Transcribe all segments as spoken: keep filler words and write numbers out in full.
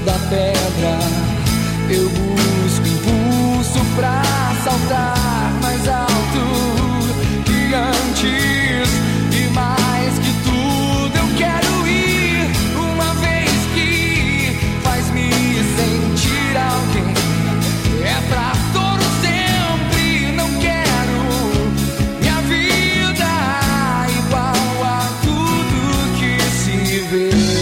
da pedra. Eu busco impulso pra saltar mais alto que antes. E mais que tudo eu quero ir, uma vez que faz me sentir alguém. É pra todo sempre, não quero minha vida igual a tudo que se vê.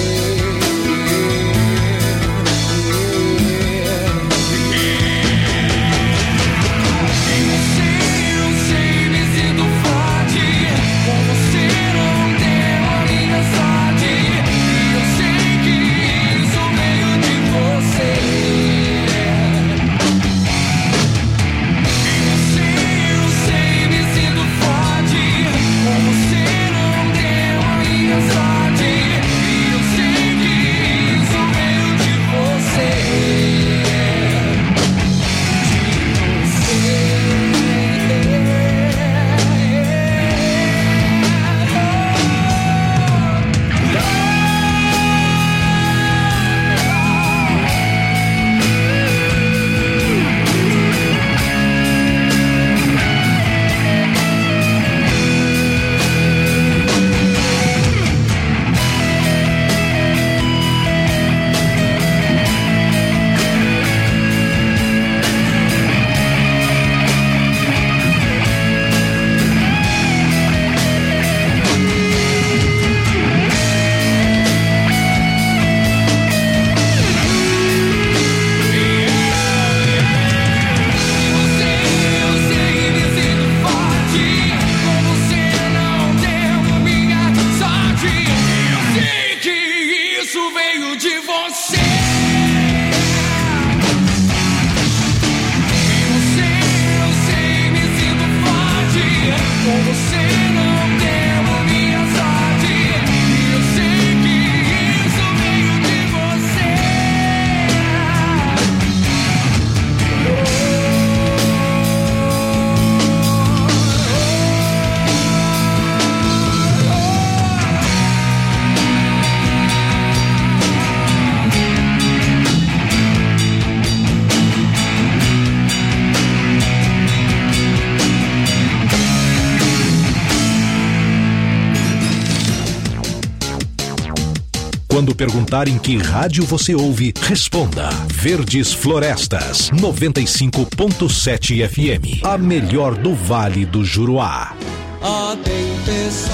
Quando perguntarem que rádio você ouve, responda Verdes Florestas, noventa e cinco ponto sete F M, a melhor do Vale do Juruá. A tempestade.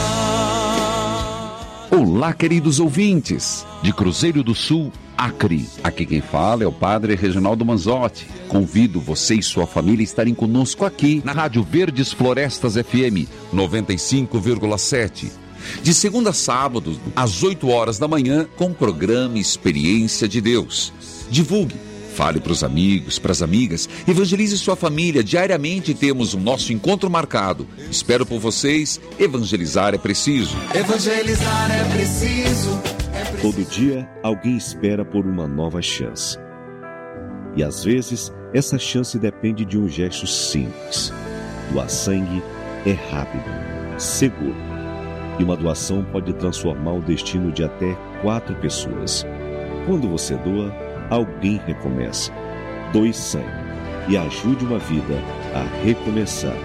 Olá, queridos ouvintes, de Cruzeiro do Sul, Acre. Aqui quem fala é o Padre Reginaldo Manzotti. Convido você e sua família a estarem conosco aqui na Rádio Verdes Florestas F M, noventa e cinco vírgula sete. De segunda a sábado, às oito horas da manhã, com o programa Experiência de Deus. Divulgue, fale para os amigos, para as amigas, evangelize sua família. Diariamente temos o nosso encontro marcado. Espero por vocês. Evangelizar é preciso. Evangelizar é preciso. É preciso. Todo dia, alguém espera por uma nova chance. E às vezes, essa chance depende de um gesto simples. Doar sangue é rápido, seguro. E uma doação pode transformar o destino de até quatro pessoas. Quando você doa, alguém recomeça. Doe sangue e ajude uma vida a recomeçar.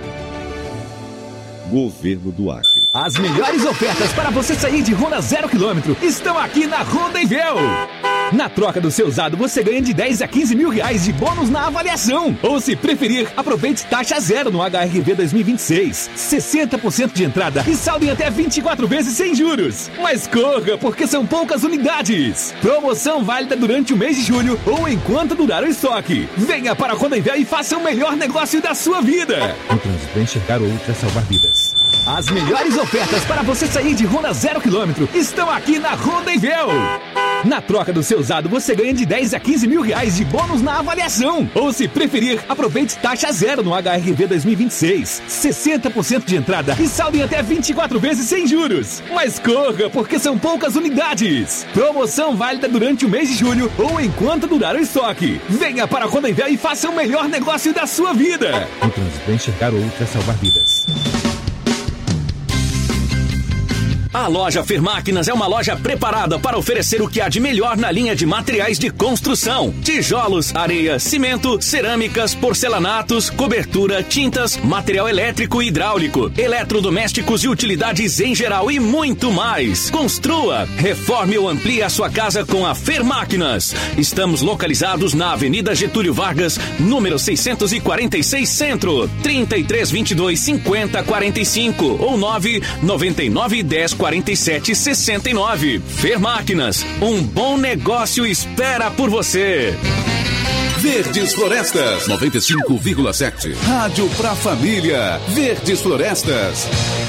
Governo do Acre. As melhores ofertas para você sair de Honda zero quilômetro estão aqui na Honda Envel. Na troca do seu usado, você ganha de dez a quinze mil reais de bônus na avaliação. Ou, se preferir, aproveite taxa zero no H R V dois mil e vinte e seis. sessenta por cento de entrada e saldo em até vinte e quatro vezes sem juros. Mas corra, porque são poucas unidades. Promoção válida durante o mês de julho ou enquanto durar o estoque. Venha para a Honda Envel e faça o melhor negócio da sua vida. O trânsito é enxergar o outro é salvar vidas. As melhores ofertas para você sair de Honda zero quilômetro estão aqui na Honda Envel. Na troca do seu usado, você ganha de dez a quinze mil reais de bônus na avaliação. Ou, se preferir, aproveite taxa zero no H R V dois mil e vinte e seis. sessenta por cento de entrada e saldo em até vinte e quatro vezes sem juros. Mas corra, porque são poucas unidades. Promoção válida durante o mês de julho ou enquanto durar o estoque. Venha para a Honda Envel e faça o melhor negócio da sua vida. O trânsito é enxergar o outro é salvar vidas. A loja Fermáquinas é uma loja preparada para oferecer o que há de melhor na linha de materiais de construção: tijolos, areia, cimento, cerâmicas, porcelanatos, cobertura, tintas, material elétrico e hidráulico, eletrodomésticos e utilidades em geral e muito mais. Construa, reforme ou amplie a sua casa com a Fermáquinas. Estamos localizados na Avenida Getúlio Vargas, número seiscentos e quarenta e seis Centro, trinta e três, vinte e dois, cinquenta, quarenta e cinco ou nove noventa e nove, dez, quarenta e sete, sessenta e nove. Fermáquinas, um bom negócio espera por você. Verdes Florestas noventa e cinco vírgula sete. Rádio pra família. Verdes Florestas.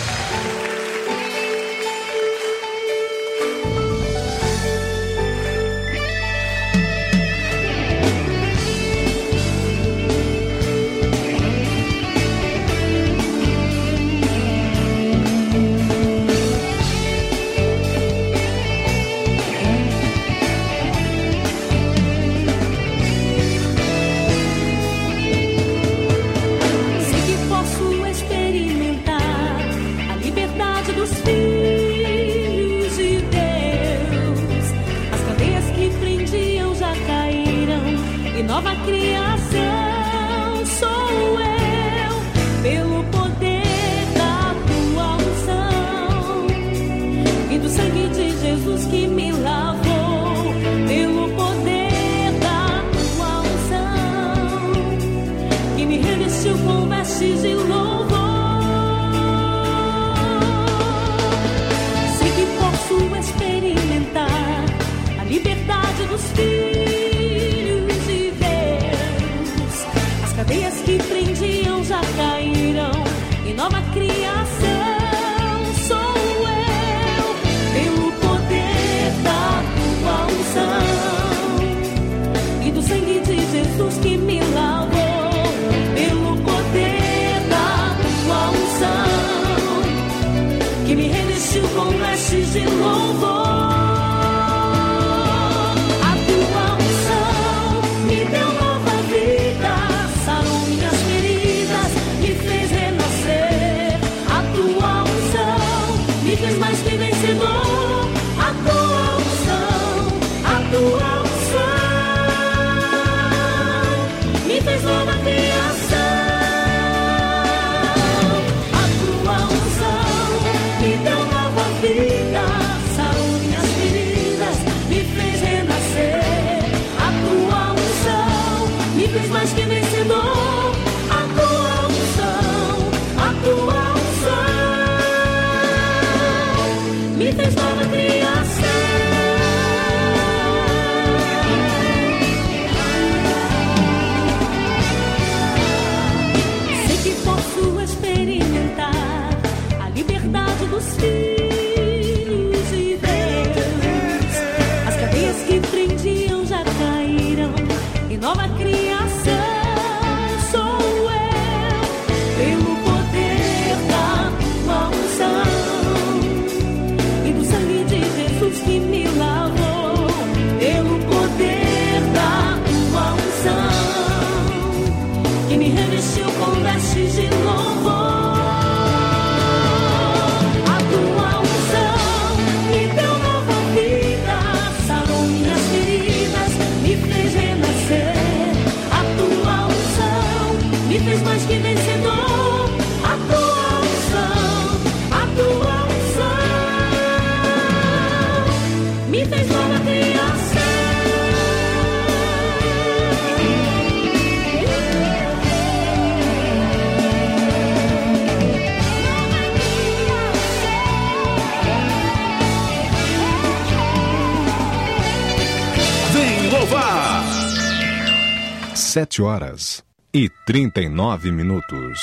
Sete horas e trinta e nove minutos.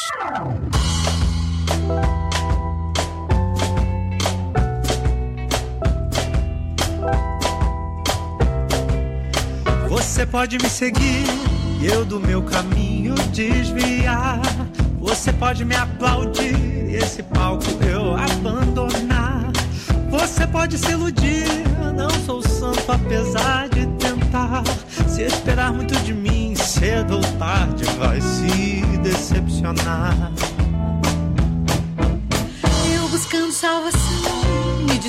Você pode me seguir e eu do meu caminho desviar. Você pode me aplaudir e esse palco eu abandonar. Você pode se iludir, não sou santo apesar de tentar. Se esperar muito de mim, cedo ou tarde vai se decepcionar. Eu buscando salvação, me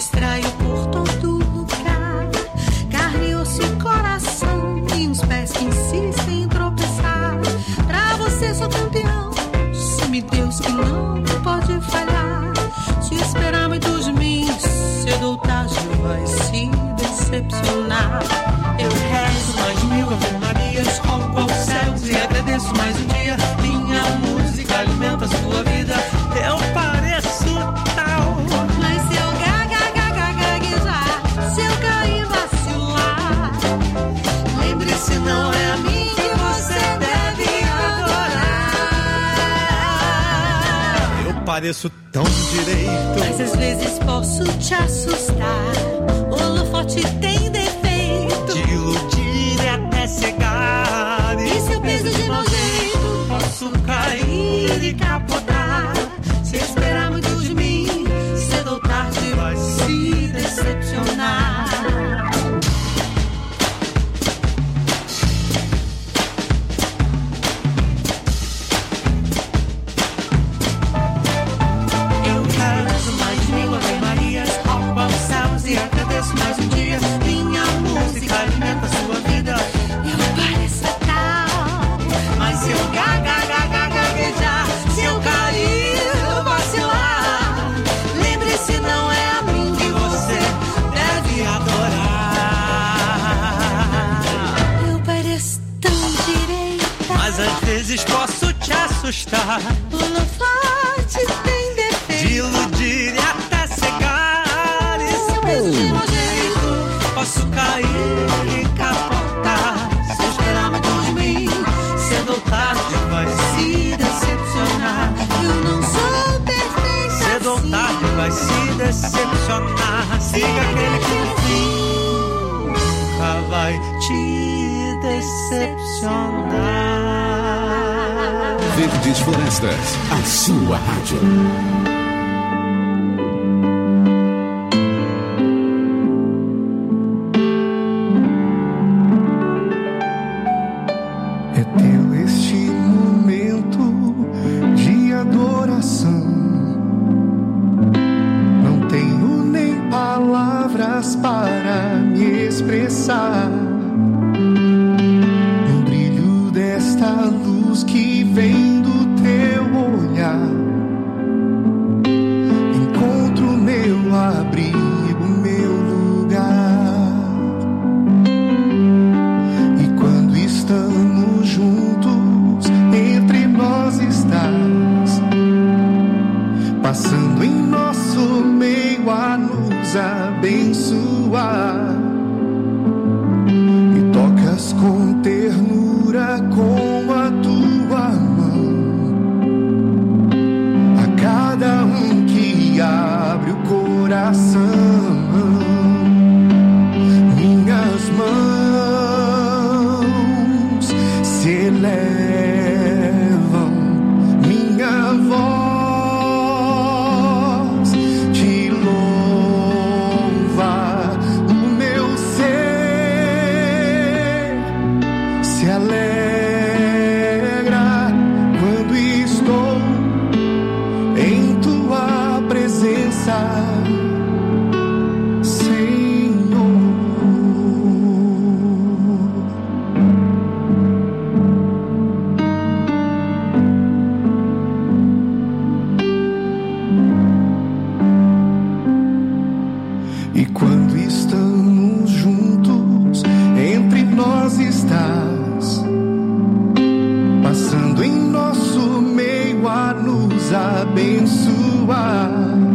tenho os pés que insistem em tropeçar. Pra você sou campeão, some Deus que não pode falhar. Se esperar muito de mim, cedo ou tarde vai se decepcionar. Eu rezo mais mil Ave Marias, roubo aos céus e agradeço mais um dia. Minha música alimenta a sua vida. Eu pareço tal, mas se eu gaguejar, se eu cair, vacilar, lembre-se, não é a mim que você deve adorar. Eu pareço tão direito, mas às vezes posso te assustar. O holofote tem defeito de iludir e até cegar. E se eu penso de mau jeito, posso cair e capotar. Se esperar muito de mim, cedo ou tarde vai se decepcionar. Eu rezo mais mil Ave Marias, roubo aos céus e agradeço mais um dia. Minha música alimenta a sua vida. Eu pareço tal, mas se eu gaguejar, se eu cair, vacilar, lembre-se, não é a mim que você deve adorar. Eu pareço tão direita, mas às vezes posso te assustar. O holofote tem defeito de iludir e até cegar. E se eu penso de mau jeito, posso cair e capotar. Se esperar muito de mim, cedo ou tarde vai se decepcionar. Eu não sou perfeita, cedo ou tarde vai se decepcionar. Siga aquele que no fim nunca vai te decepcionar. Verdes Florestas, a sua rádio. É teu este momento de adoração. Não tenho nem palavras para me expressar. No brilho desta luz que vem do teu olhar, encontro meu abrigo, meu lugar. E quando estamos juntos, entre nós estás, passando em nosso meio a nos abençoar. E tocas com ternura com a tua mão a cada um que abre o coração. Minhas mãos se elevam, minha voz te louva, o meu ser se alegra quando estou em tua presença, Senhor. E quando estamos juntos, entre nós estás, passando em nosso meio a nos abençoar.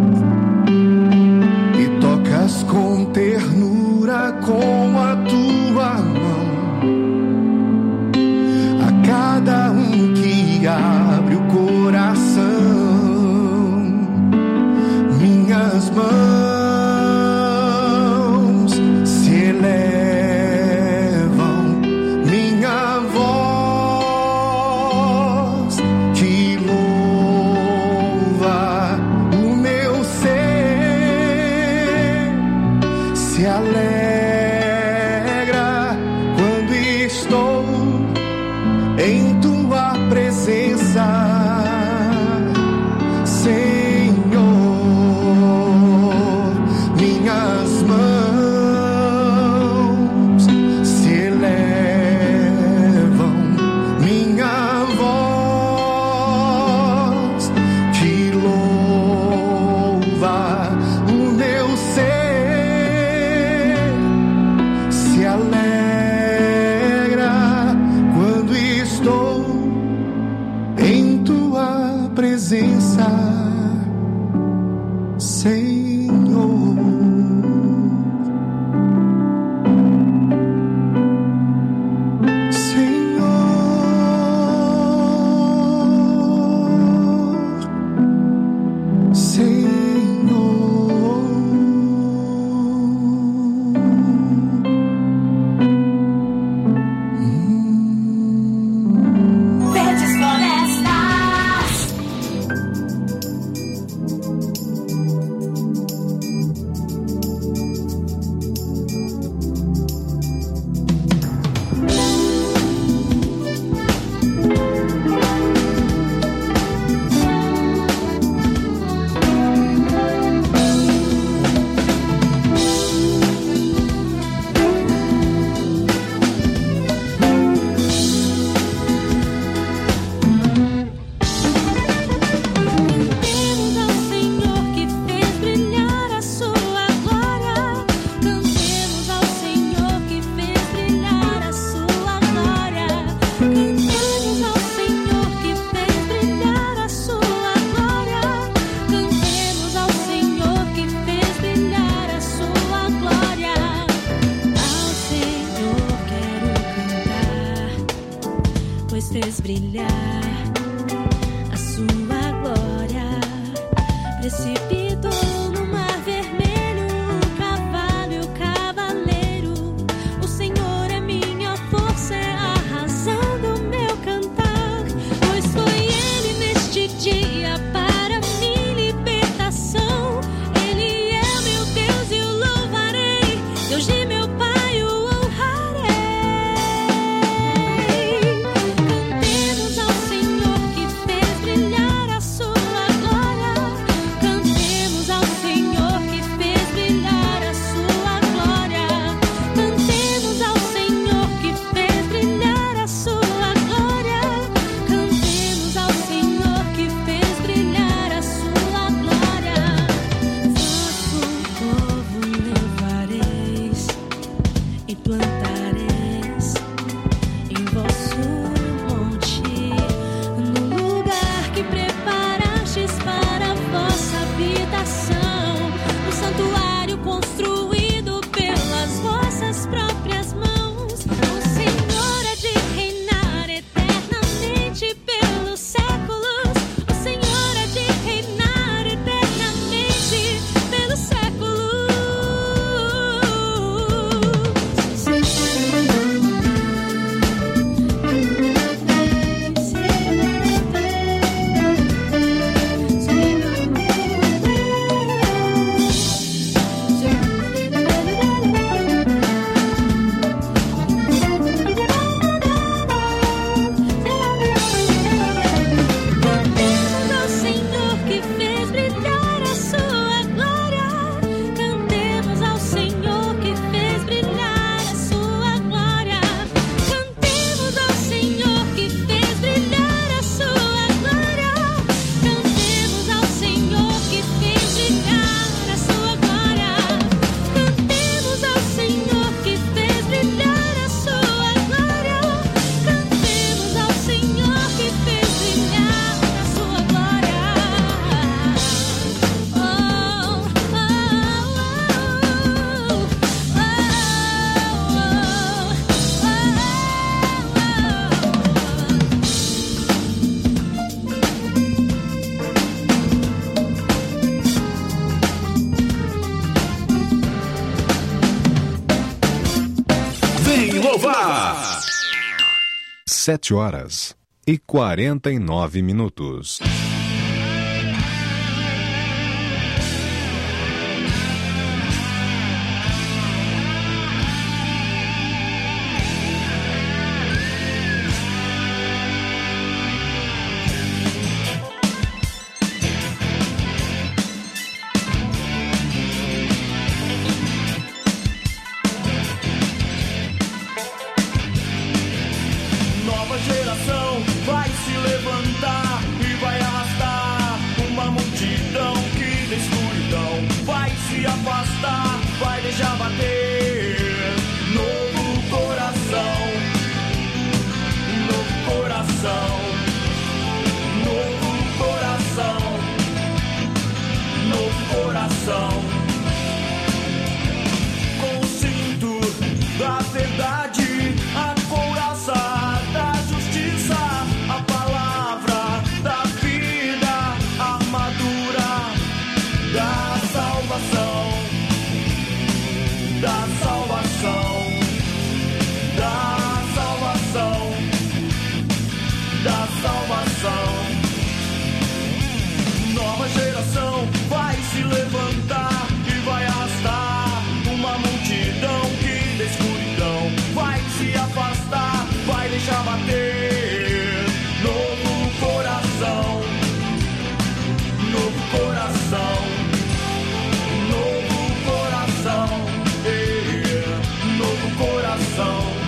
E tocas com ternura com a tua mão a cada um que abre o coração. Minhas mãos se elevam, minha voz te louva, o meu ser se alegra quando estou em tua presença, Senhor. Minhas mãos se elevam, pois fez brilhar a sua glória. Precipitou no mar vermelho o cavalo e o cavaleiro. O Senhor é minha força, é a razão do meu cantar, pois foi Ele neste dia para minha libertação. Ele é meu Deus e o louvarei, Deus de meu Pai o honrarei. Cantemos ao Senhor que fez brilhar a sua glória. Cantemos ao Senhor que fez brilhar a sua glória. Cantemos ao Senhor que fez brilhar a sua glória. Cantemos ao Senhor que fez brilhar a sua glória. Vosso povo levareis e plantareis em vosso monte, no lugar que preparastes para a vossa habitação, no santuário construído pelas vossas próprias mãos. O Senhor é de reinar eternamente pelos séculos. O Senhor é de reinar eternamente pelos séculos. Cantemos ao Senhor que fez brilhar a sua glória. Cantemos ao Senhor que fez brilhar a sua glória. Cantemos ao Senhor que fez brilhar a sua glória. Cantemos ao Senhor que fez brilhar a sua glória. Cantemos ao Senhor que fez brilhar a sua glória. Cantemos ao Senhor que fez brilhar a sua glória. Oh, oh, Vem louvar! Sete horas e quarenta e nove minutos. Nova geração vai se levantar e vai arrastar uma multidão que da escuridão vai se afastar, vai deixar bater novo coração, novo coração, novo coração, novo coração. Com o cinto da verdade, a couraça da justiça, a palavra da vida, a armadura da salvação, da salvação, da salvação, da salvação. Nova geração vai se levantar e vai arrastar uma multidão que da escuridão vai se afastar, vai deixar bater novo coração, novo coração, novo coração, eh, novo coração.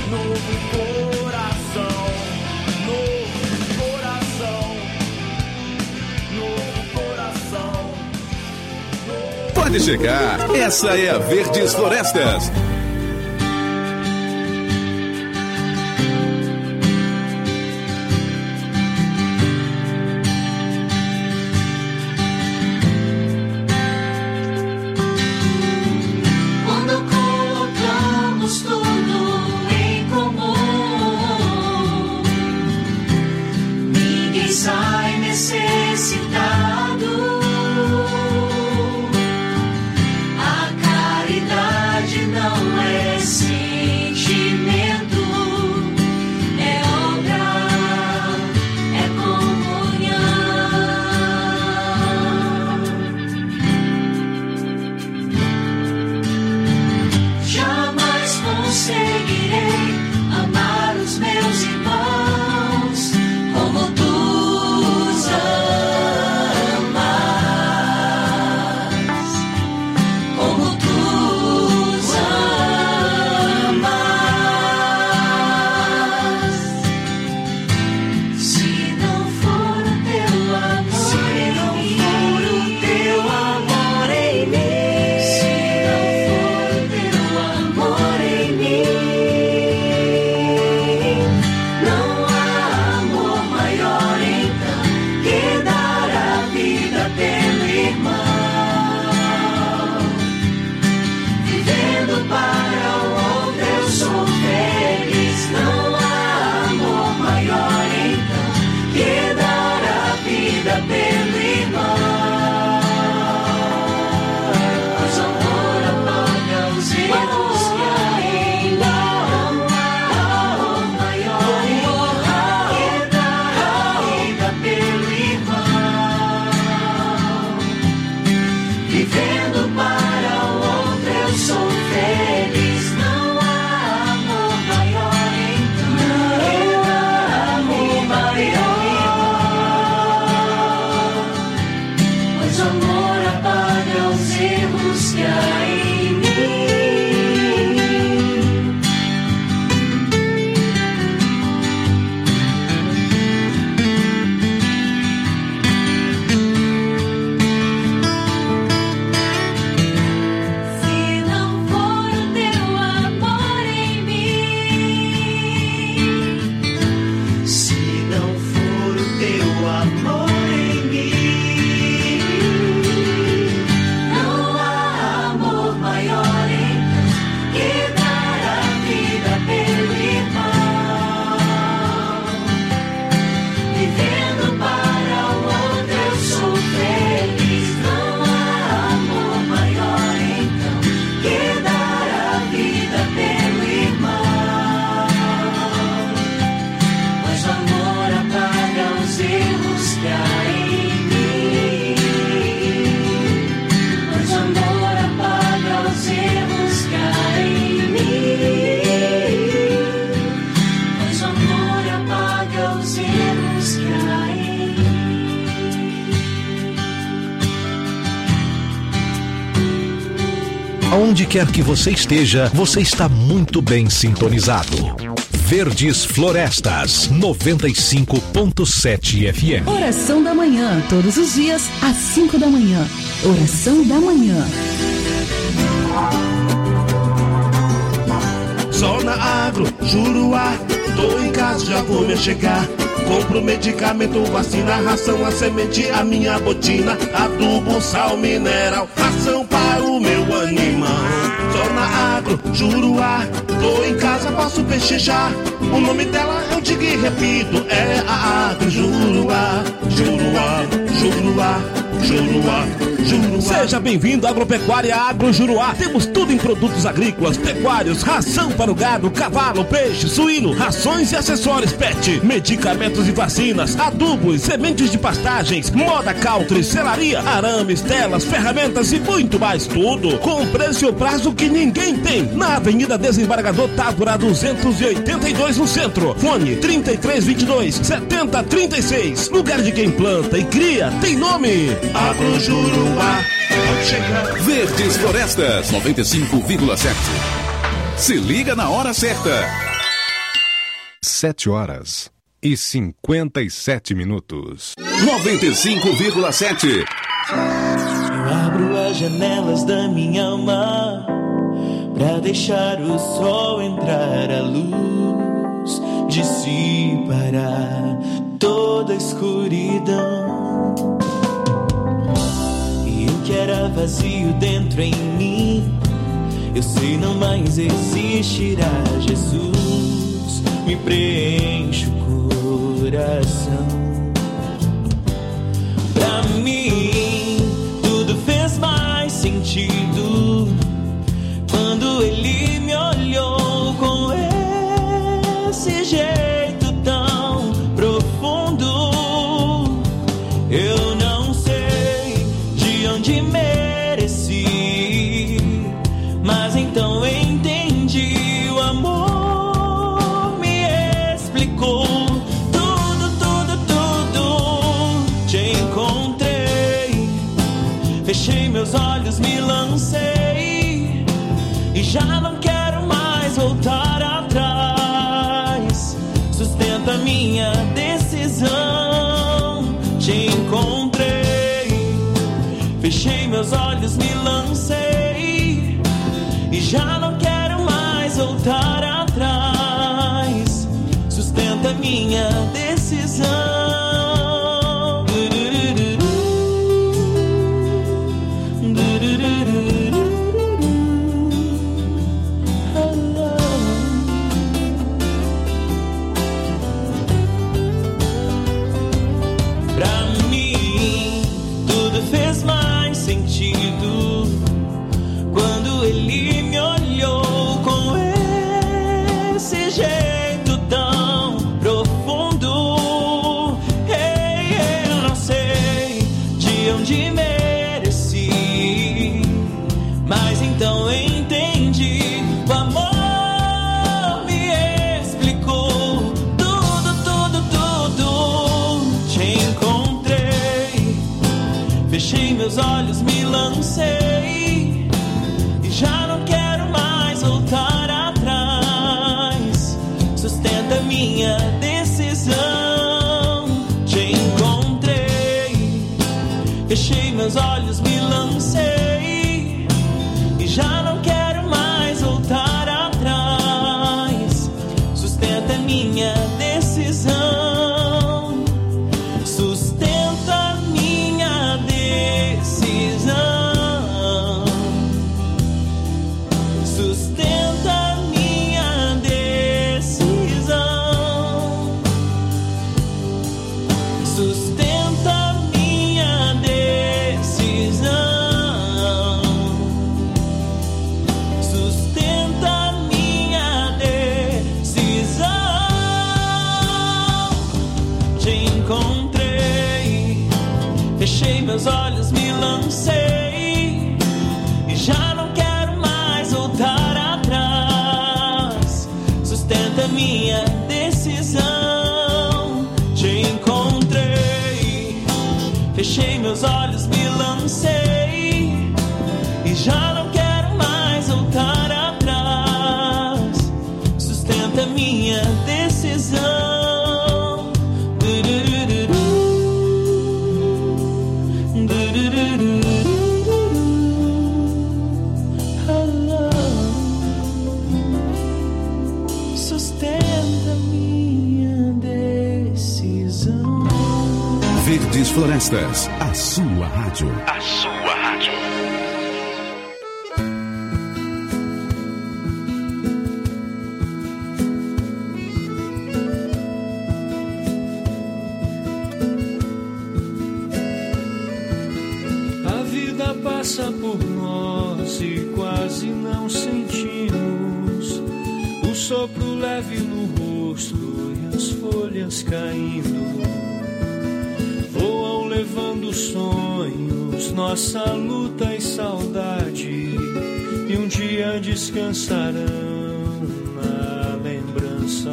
novo coração, novo coração, novo coração. Pode chegar, essa é a Verdes Florestas. Aonde quer que você esteja, você está muito bem sintonizado. Verdes Florestas, noventa e cinco ponto sete F M. Oração da manhã, todos os dias, às cinco da manhã. Oração da manhã. Zona Agro, Juruá, tô em casa, já vou me chegar. Compro medicamento, vacina, ração, a semente, a minha botina, adubo, sal mineral, ração para o meu animal. Zona Agro, Juruá, tô em casa, posso pechinchar. O nome dela eu digo e repito, é a Agro Juruá, Juruá, Juruá, Juruá, Juruá. Seja bem-vindo à Agropecuária Agro Juruá. Temos tudo em produtos agrícolas, pecuários, ração para o gado, cavalo, peixe, suíno, rações e acessórios pet, medicamentos e vacinas, adubos, sementes de pastagens, moda country, selaria, arames, telas, ferramentas e muito mais, tudo com preço e prazo que ninguém tem. Na Avenida Desembargador Távora duzentos e oitenta e dois no centro. Fone trinta e três, vinte e dois, setenta, trinta e seis. Lugar de quem planta e cria tem nome Agro Juruá. Pode chegar. Verdes Florestas noventa e cinco vírgula sete. Se liga na hora certa. Sete horas e cinquenta e sete minutos. noventa e cinco vírgula sete. Eu abro as janelas da minha alma pra deixar o sol entrar, a luz dissipará toda a escuridão. E o que era vazio dentro em mim, eu sei não mais existirá. Jesus me preenche o coração. Pra mim tudo fez mais sentido quando ele me olhou com esse jeito tão profundo. Eu não sei de onde mereci, mas então eu entendi. O amor me explicou tudo, tudo, tudo. Te encontrei, fechei meus olhos, me lancei e já não quero mais voltar atrás. Sustenta minha decisão. Te encontrei, fechei meus olhos, me lancei e já não quero mais voltar atrás. Sustenta minha decisão. Quando ele me olhou com esse jeito tão profundo, ei, eu não sei de onde mereci, mas então eu entendi. O amor me explicou tudo, tudo, tudo. Te encontrei, fechei meus olhos, me lancei, já não quero mais voltar atrás. Sustenta minha decisão. Te encontrei, fechei meus olhos, me lancei e já não quero mais voltar atrás. Sustenta minha decisão. Sustenta minha decisão. Sustenta minha decisão. Sustenta minha decisão. Sustenta minha decisão. Te encontrei, fechei meus olhos, me lancei e já não quero mais voltar atrás. Sustenta minha decisão. Te encontrei, fechei meus olhos, me lancei e já não quero mais voltar atrás. Sustenta minha decisão. Sustenta minha decisão. Verdes Florestas, a sua rádio. A sua rádio. A vida passa por nós e quase não sentimos o sopro leve no rosto e as folhas caindo. Voam levando sonhos, nossa luta e saudade, e um dia descansarão na lembrança.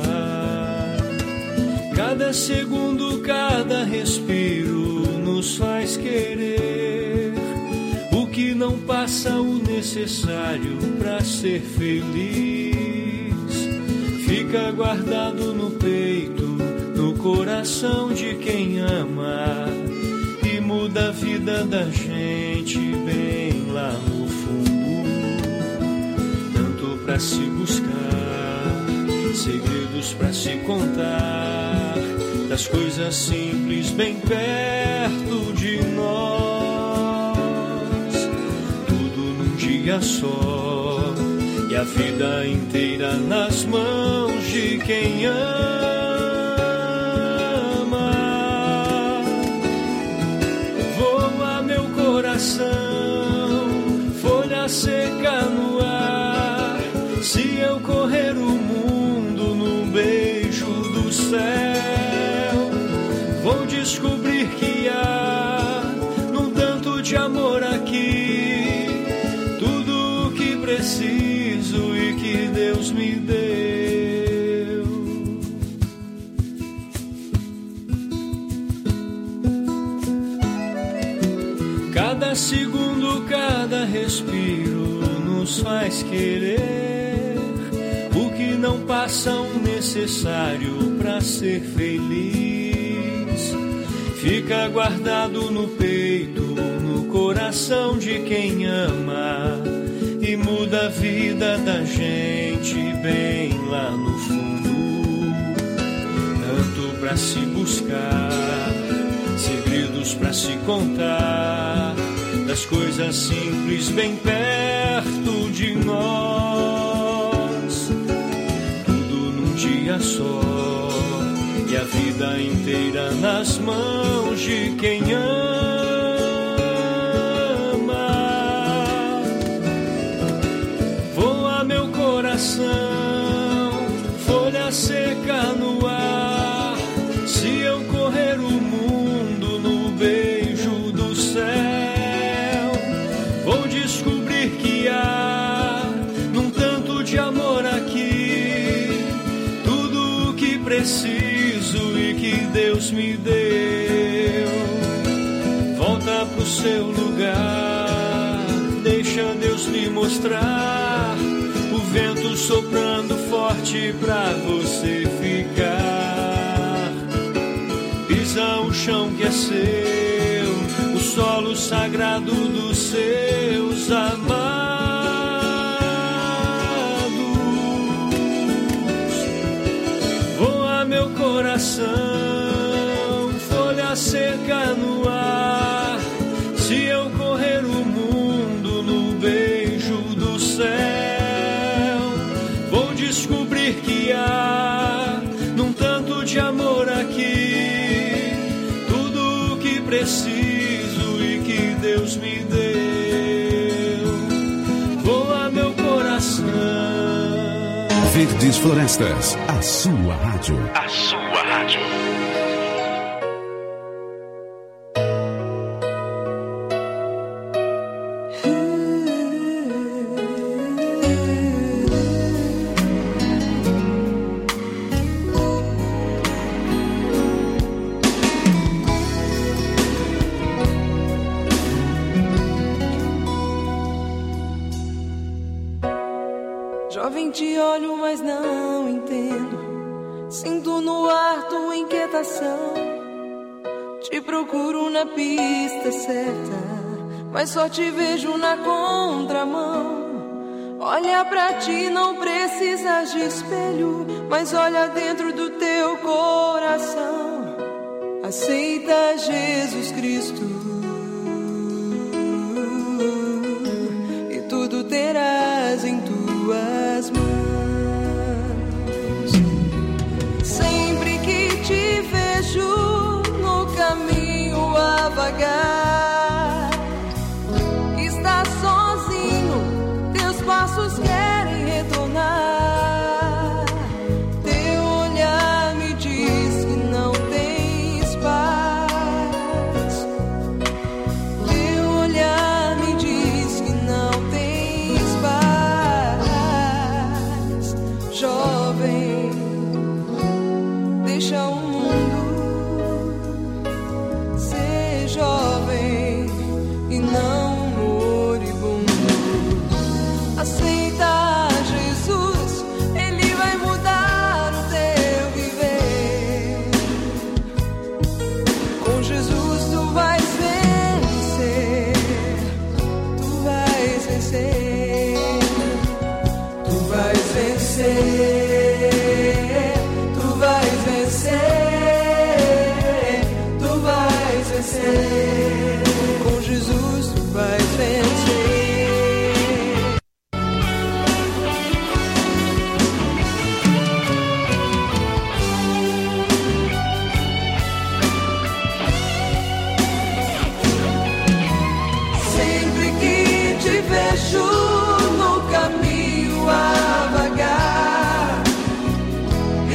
Cada segundo, cada respiro nos faz querer o que não passa o necessário pra ser feliz. Fica fica guardado no peito, no coração de quem ama, e muda a vida da gente bem lá no fundo. Tanto pra se buscar, segredos pra se contar, das coisas simples bem perto de nós, tudo num dia só, e a vida inteira nas mãos de quem ama. Voa meu coração, folha seca no ar, se eu correr o mundo no beijo do céu, vou descobrir que há num tanto de amor aqui tudo o que preciso e que Deus me deu. Cada segundo, cada respiro nos faz querer o que não passa um necessário pra ser feliz. Fica guardado no peito, no coração de quem ama, e muda a vida da gente bem lá no fundo. Tanto pra se buscar, segredos pra se contar, das coisas simples bem perto de nós, tudo num dia só, e a vida inteira nas mãos de quem ama. Voa meu coração, folha seca no ar, se eu correr o mundo no beijo do céu, vou descobrir que há num tanto de amor aqui tudo o que preciso e que Deus me deu. Volta pro seu lugar, deixa Deus lhe mostrar o vento soprando forte pra você ficar. Pisa o chão que é seu, o solo sagrado dos seus amados. Voa meu coração, folha seca no ar, se eu correr o mundo no beijo do céu, vou descobrir que há num tanto de amor aqui tudo o que preciso e que Deus me deu. Voa meu coração. Verdes Florestas, a sua rádio. A sua rádio. Jovem, te olho, mas não entendo. Sinto no ar tua inquietação. Te procuro na pista certa, mas só te vejo na contramão. Olha pra ti, não precisas de espelho, mas olha dentro do teu coração. Aceita Jesus Cristo e tudo terás em tuas mãos. Sempre que te vejo no caminho a vagar, estás sozinho, teus passos querem retornar. Teu olhar me diz que não tens paz. Teu olhar me diz que não tens paz. Jovem, deixa o mundo ser jovem.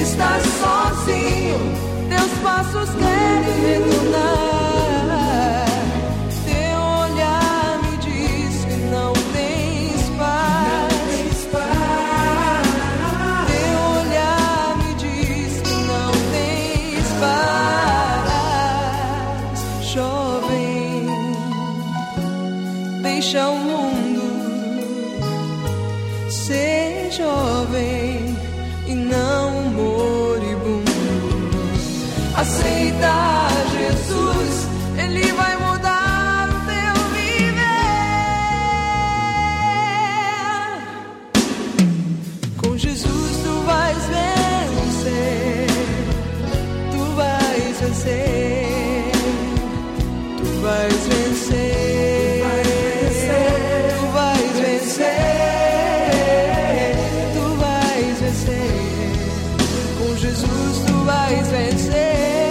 estás sozinho, teus passos querem retornar. Teu olhar me diz que não tens paz. Teu olhar me diz que não tens paz. Jovem, deixa o mundo ser jovem e não moribundo. Aceita Jesus, Ele vai mudar o teu viver. Com Jesus tu vais vencer, tu vais vencer, tu vais vencer, tu vais vencer, tu vais vencer. Com Jesus tu vais vencer.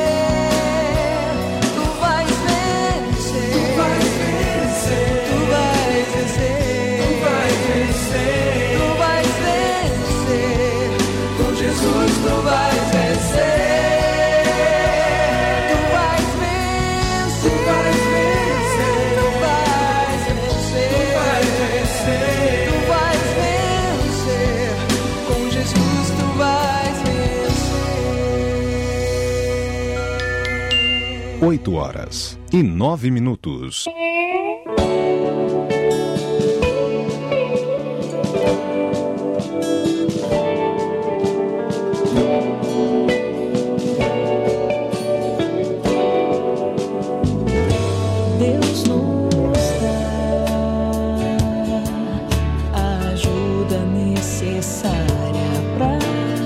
Oito horas e nove minutos. Deus nos dá a ajuda necessária para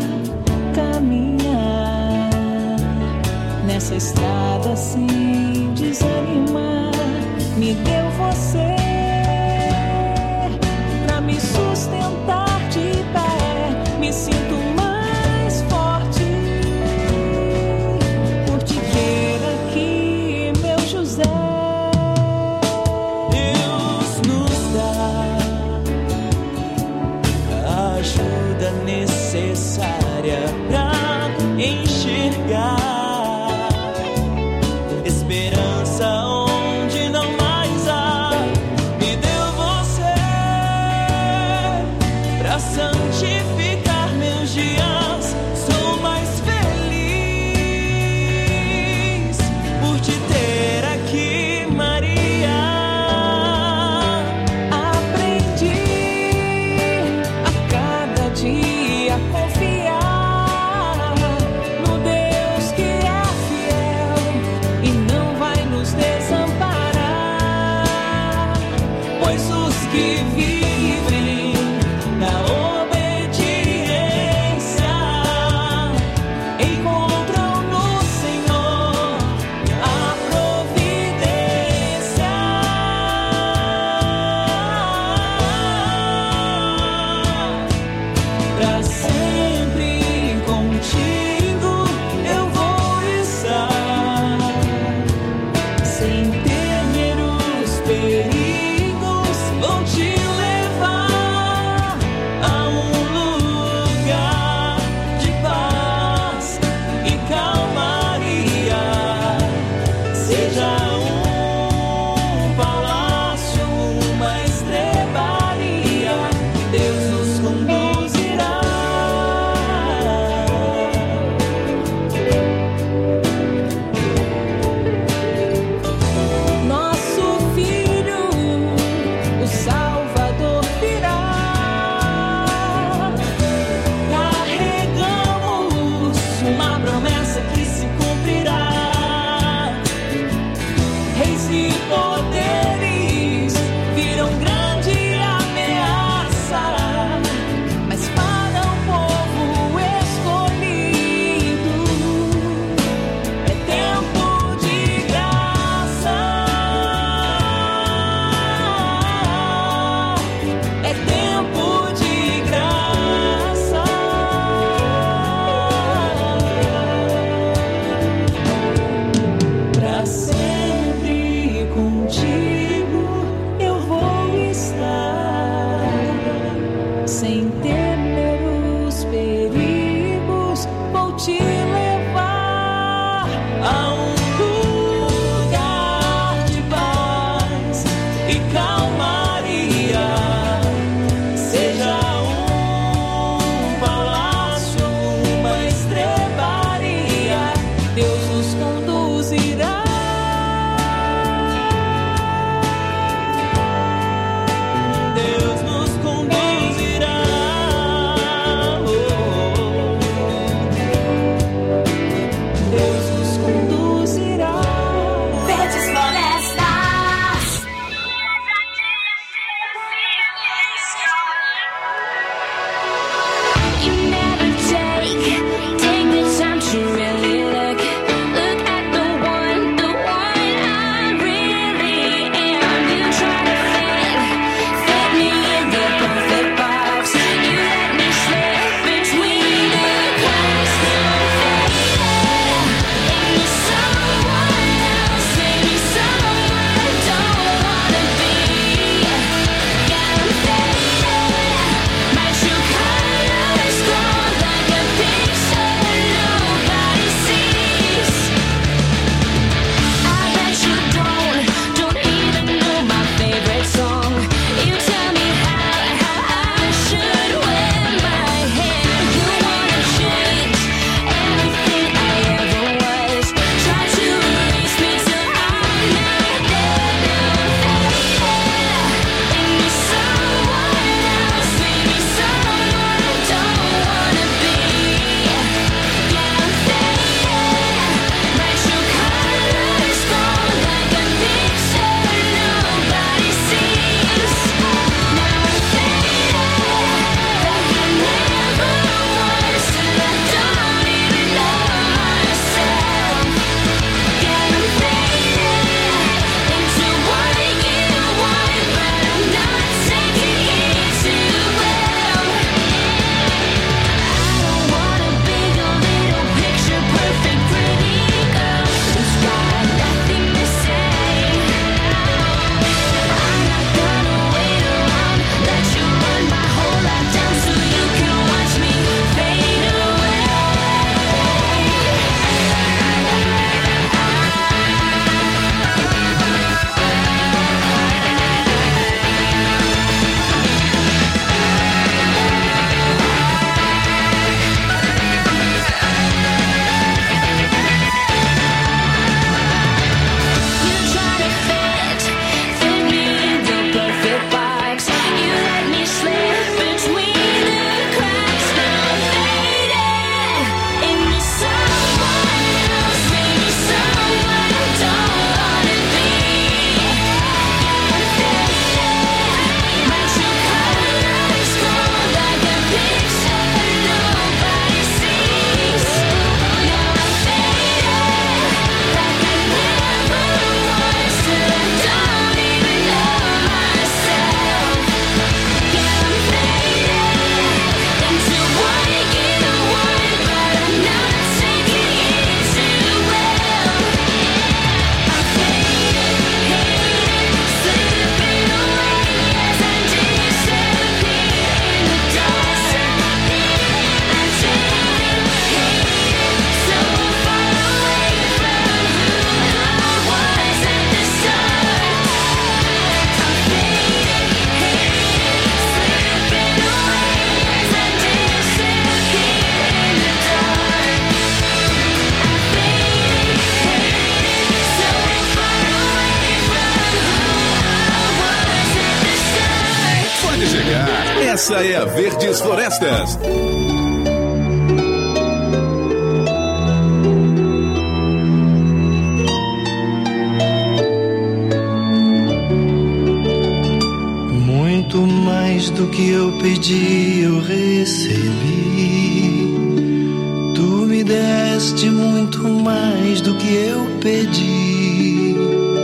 caminhar nessa estrada sem desanimar. Me deu você pra me sustentar de pé. Me sinto mais forte por te ter aqui, meu José. Deus nos dá a ajuda necessária pra enxergar esperança onde não mais há. Me deu você pra santificar meus dias. Sou mais feliz por te ter aqui, Maria. Aprendi a cada dia a confiar no Deus que Essa é a Verdes Florestas. Muito mais do que eu pedi, eu recebi. Tu me deste muito mais do que eu pedi.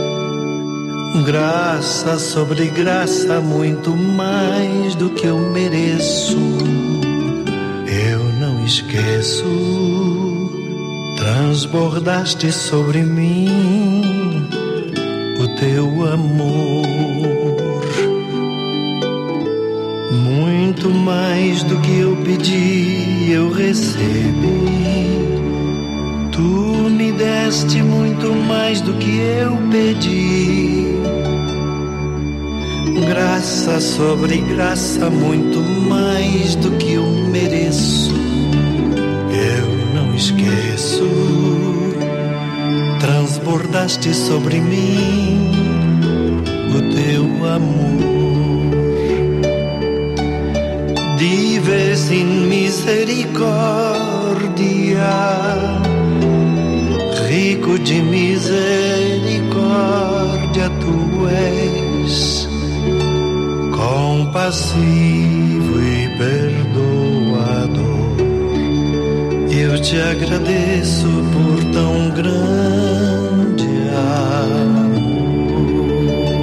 Graça sobre graça, muito mais do que eu mereço. Eu não esqueço. Transbordaste sobre mim o teu amor. Muito mais do que eu pedi, eu recebi. Tu me deste muito mais do que eu pedi. Graça sobre graça, muito mais do que eu mereço. Eu não esqueço. Transbordaste sobre mim o teu amor. Dives in misericórdia, rico de misericórdia tu és, compassivo e perdoador. Eu te agradeço por tão grande amor.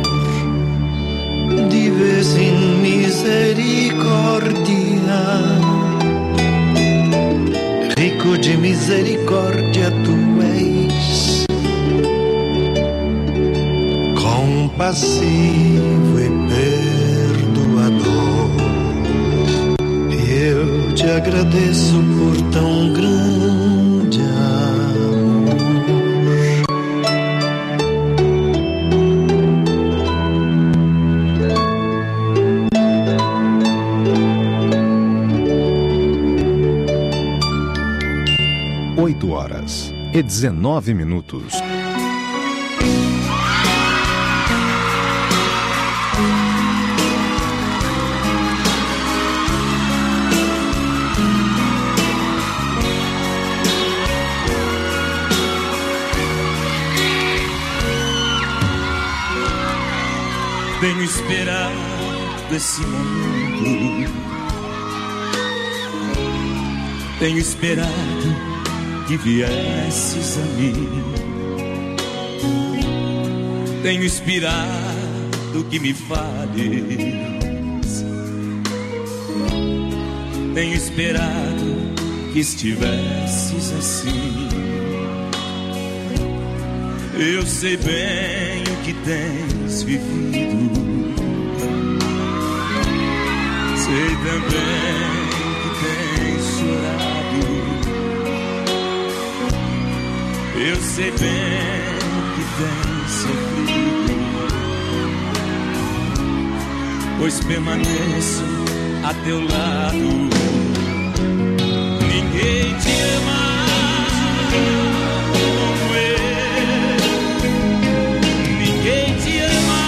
Dives in misericórdia, rico de misericórdia tu és, compassivo e perdoador. Eu te agradeço por tão grande amor. oito horas e dezenove minutos. Tenho esperado esse momento, tenho esperado que viesses a mim, tenho esperado que me fales, tenho esperado que estivesses assim. Eu sei bem o que tens vivido, sei também que tens chorado. Eu sei bem que tens sofrido, pois permaneço a teu lado. Ninguém te ama como eu, ninguém te ama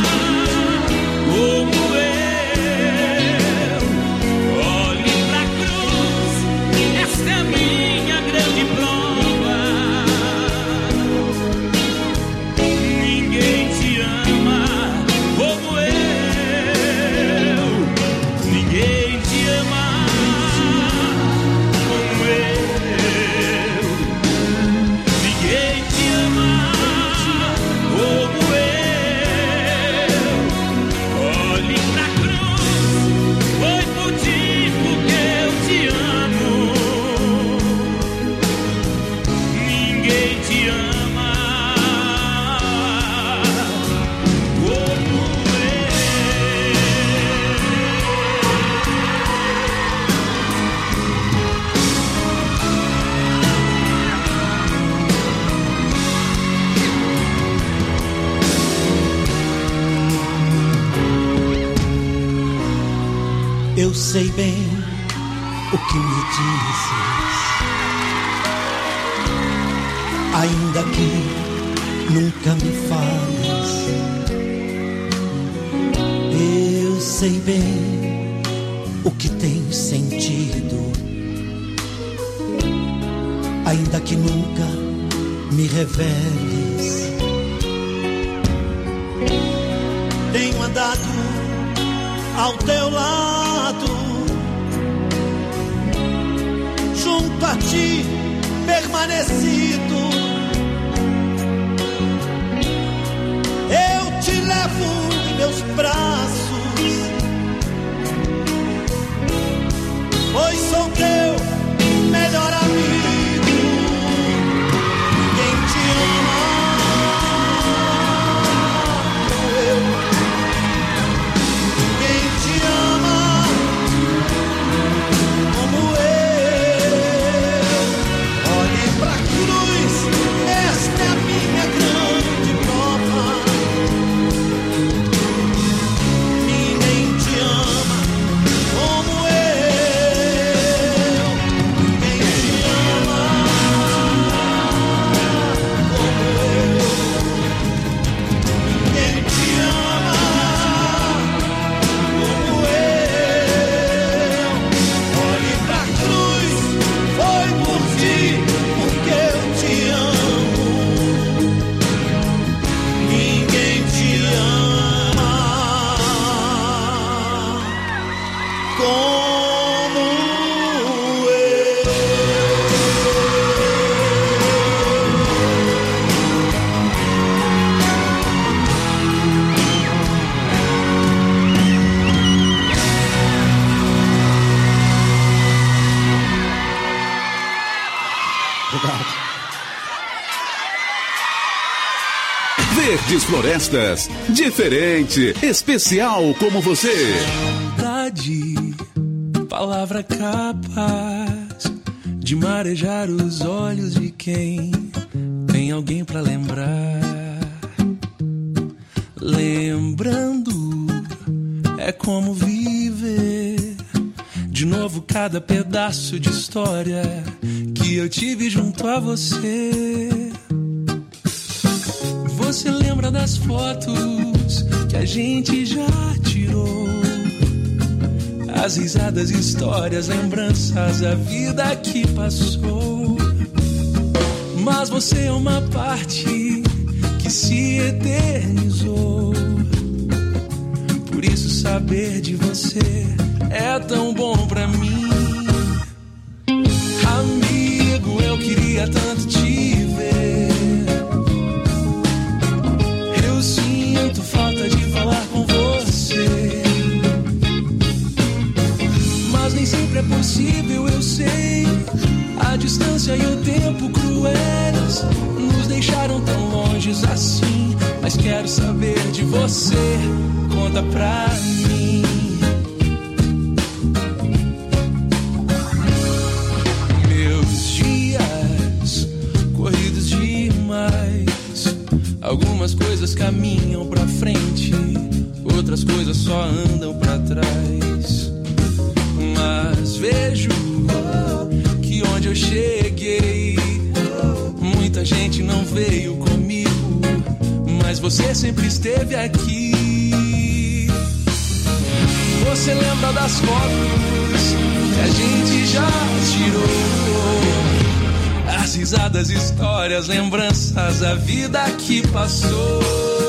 como eu. Olhe pra cruz, esta é a minha grande prova. Ninguém te ama como eu, ninguém te ama como eu, ninguém te ama como eu. Olhe pra cruz, foi por ti porque eu te amo. Ninguém te ama como Eu sei bem o que me dizes, ainda que nunca me fales. Eu sei bem o que tem sentido, ainda que nunca me reveles. Tenho andado ao teu lado, junto a ti permanecido. Eu te levo em meus braços, pois sou teu melhor amigo. Quem te ama sou eu. Quem te ama como eu. Olhe pra cruz, esta é a minha grande prova. Ninguém te ama como eu. Ninguém te ama como eu. Ninguém te ama como eu. Olhe pra cruz, foi por ti, porque eu te amo. Ninguém te ama como eu. Verdes Florestas, diferente, especial como você. Vontade, palavra capaz de marejar os olhos de quem tem alguém pra lembrar. Lembrando é como viver de novo cada pedaço de história que eu tive junto a você. Você lembra das fotos que a gente já tirou? As risadas, histórias, lembranças, a vida que passou. Mas você é uma parte que se eternizou. Por isso saber de você é tão bom pra mim. Amigo, eu queria tanto te ver. Eu sinto falta de falar com você, mas nem sempre é possível, eu sei. A distância e o tempo cruéis nos deixaram tão longes assim. Mas quero saber de você, conta pra mim. Meus dias corridos demais, algumas coisas caminham pra frente, outras coisas só andam pra trás. Mas vejo que onde eu cheguei, muita gente não veio comigo, mas você sempre esteve aqui. Você lembra das fotos que a gente já tirou? As risadas, histórias, lembranças, a vida que passou.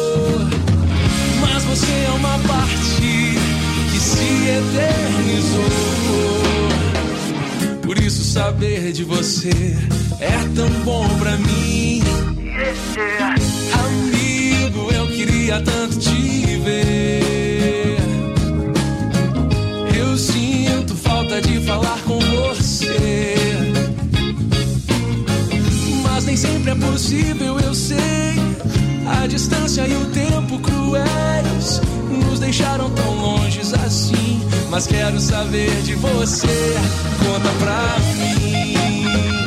Mas você é uma parte que se eternizou. Por isso saber de você é tão bom pra mim. Amigo, eu queria tanto te ver. Eu sinto falta de falar com você, mas nem sempre é possível, eu sei. A distância e o tempo cruéis nos deixaram tão longes assim. Mas quero saber de você, conta pra mim.